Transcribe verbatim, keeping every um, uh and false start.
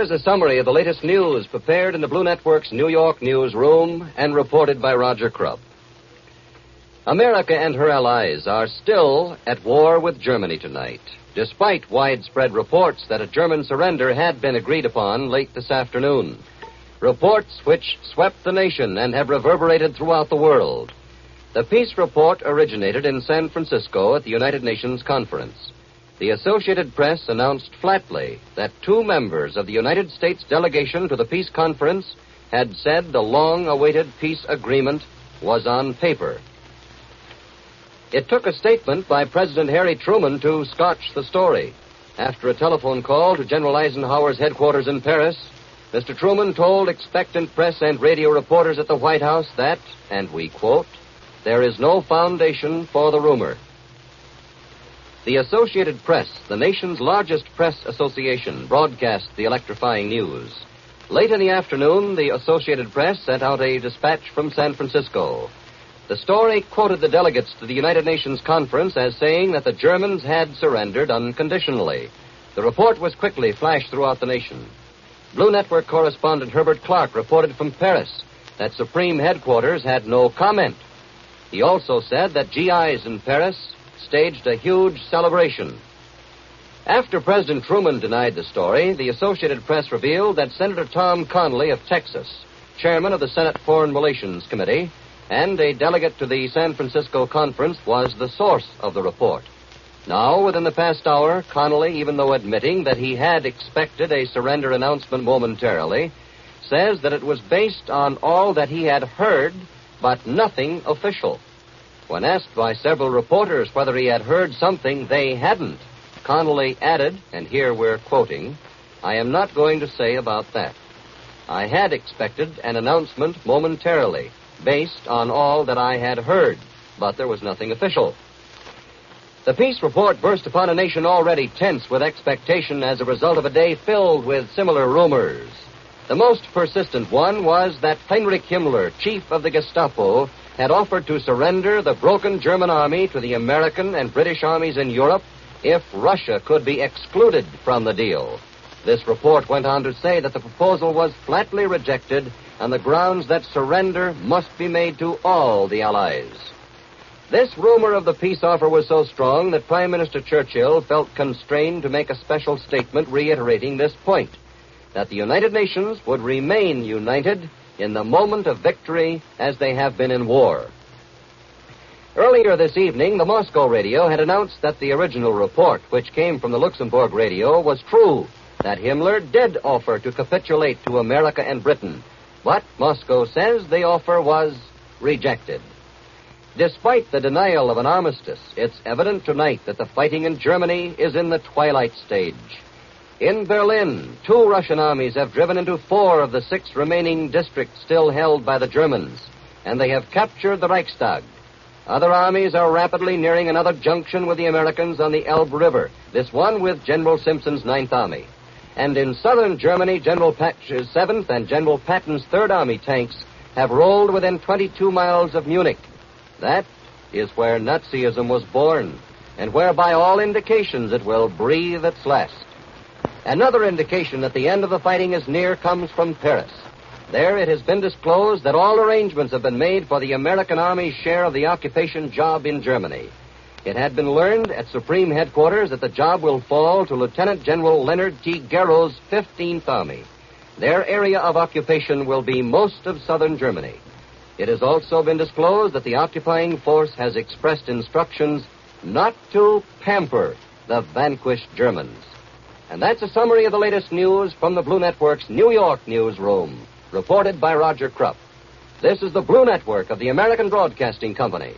Here's a summary of the latest news prepared in the Blue Network's New York newsroom and reported by Roger Krupp. America and her allies are still at war with Germany tonight, despite widespread reports that a German surrender had been agreed upon late this afternoon. Reports which swept the nation and have reverberated throughout the world. The peace report originated in San Francisco at the United Nations Conference. The Associated Press announced flatly that two members of the United States delegation to the peace conference had said the long-awaited peace agreement was on paper. It took a statement by President Harry Truman to scotch the story. After a telephone call to General Eisenhower's headquarters in Paris, Mister Truman told expectant press and radio reporters at the White House that, and we quote, "There is no foundation for the rumor." The Associated Press, the nation's largest press association, broadcast the electrifying news. Late in the afternoon, the Associated Press sent out a dispatch from San Francisco. The story quoted the delegates to the United Nations Conference as saying that the Germans had surrendered unconditionally. The report was quickly flashed throughout the nation. Blue Network correspondent Herbert Clark reported from Paris that Supreme Headquarters had no comment. He also said that G Is in Paris staged a huge celebration. After President Truman denied the story, the Associated Press revealed that Senator Tom Connally of Texas, chairman of the Senate Foreign Relations Committee, and a delegate to the San Francisco conference, was the source of the report. Now, within the past hour, Connally, even though admitting that he had expected a surrender announcement momentarily, says that it was based on all that he had heard, but nothing official. When asked by several reporters whether he had heard something they hadn't, Connally added, and here we're quoting, "I am not going to say about that. I had expected an announcement momentarily, based on all that I had heard, but there was nothing official." The peace report burst upon a nation already tense with expectation as a result of a day filled with similar rumors. The most persistent one was that Heinrich Himmler, chief of the Gestapo, had offered to surrender the broken German army to the American and British armies in Europe if Russia could be excluded from the deal. This report went on to say that the proposal was flatly rejected on the grounds that surrender must be made to all the Allies. This rumor of the peace offer was so strong that Prime Minister Churchill felt constrained to make a special statement reiterating this point, that the United Nations would remain united in the moment of victory as they have been in war. Earlier this evening, the Moscow radio had announced that the original report, which came from the Luxembourg radio, was true, that Himmler did offer to capitulate to America and Britain. But Moscow says the offer was rejected. Despite the denial of an armistice, it's evident tonight that the fighting in Germany is in the twilight stage. In Berlin, two Russian armies have driven into four of the six remaining districts still held by the Germans, and they have captured the Reichstag. Other armies are rapidly nearing another junction with the Americans on the Elbe River, this one with General Simpson's Ninth Army. And in southern Germany, General Patch's seventh and General Patton's third Army tanks have rolled within twenty-two miles of Munich. That is where Nazism was born, and where by all indications it will breathe its last. Another indication that the end of the fighting is near comes from Paris. There it has been disclosed that all arrangements have been made for the American Army's share of the occupation job in Germany. It had been learned at Supreme Headquarters that the job will fall to Lieutenant General Leonard T. Garrow's fifteenth Army. Their area of occupation will be most of southern Germany. It has also been disclosed that the occupying force has expressed instructions not to pamper the vanquished Germans. And that's a summary of the latest news from the Blue Network's New York newsroom, reported by Roger Krupp. This is the Blue Network of the American Broadcasting Company.